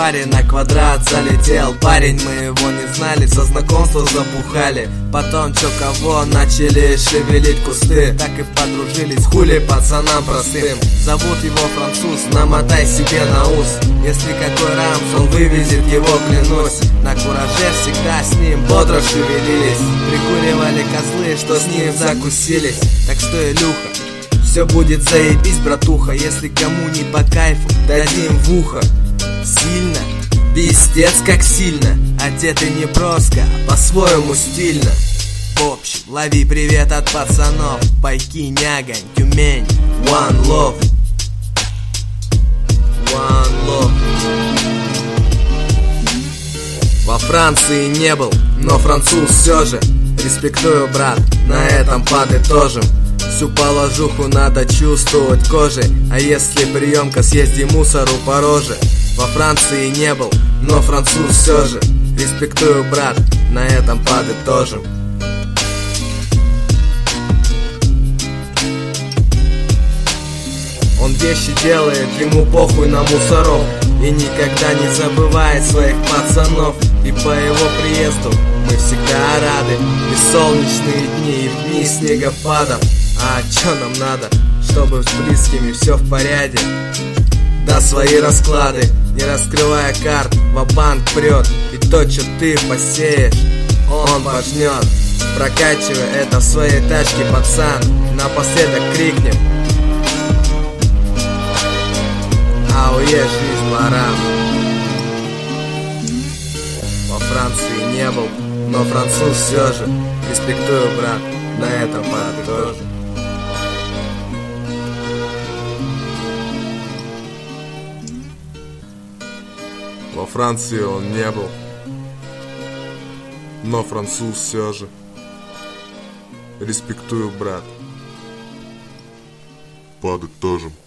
паре на квадрат залетел. Парень, мы его не знали, со знакомства забухали. Потом чё кого начали шевелить кусты. Так и подружились, хули пацанам простым. Зовут его Француз, намотай себе на ус. Если какой рамс, он вывезет его, клянусь. На кураже всегда с ним бодро шевелились. Прикуривали козлы, что с ним закусились. Так что, Илюха, все будет заебись, братуха. Если кому не по кайфу, дадим в ухо. Сильно, пиздец как сильно. Одеты не броско, а по-своему стильно. В общем, лови привет от пацанов. Пайки, Нягань, Тюмень, One Love. One Love. Во Франции не был, но француз все же. Респектую, брат, на этом подытожим. Всю положуху надо чувствовать кожей. А если приемка, съезди мусору по роже. Во Франции не был, но француз все же. Респектую, брат, на этом подытожим. Он вещи делает, ему похуй на мусоров. И никогда не забывает своих пацанов. И по его приезду мы всегда рады. И солнечные дни, и в дни снегопадов. А чё нам надо, чтобы с близкими все в порядке? Да свои расклады, не раскрывая карт, ва-банк прет. И то, что ты посеешь, он пожнет. Прокачивай это в своей тачке, пацан. Напоследок крикнем: ауе, жизнь ворам. Во Франции не был, но француз все же. Респектую, брат, на этом подытожим. Во Франции он не был, но француз все же. Респектую, брат. Подытожим.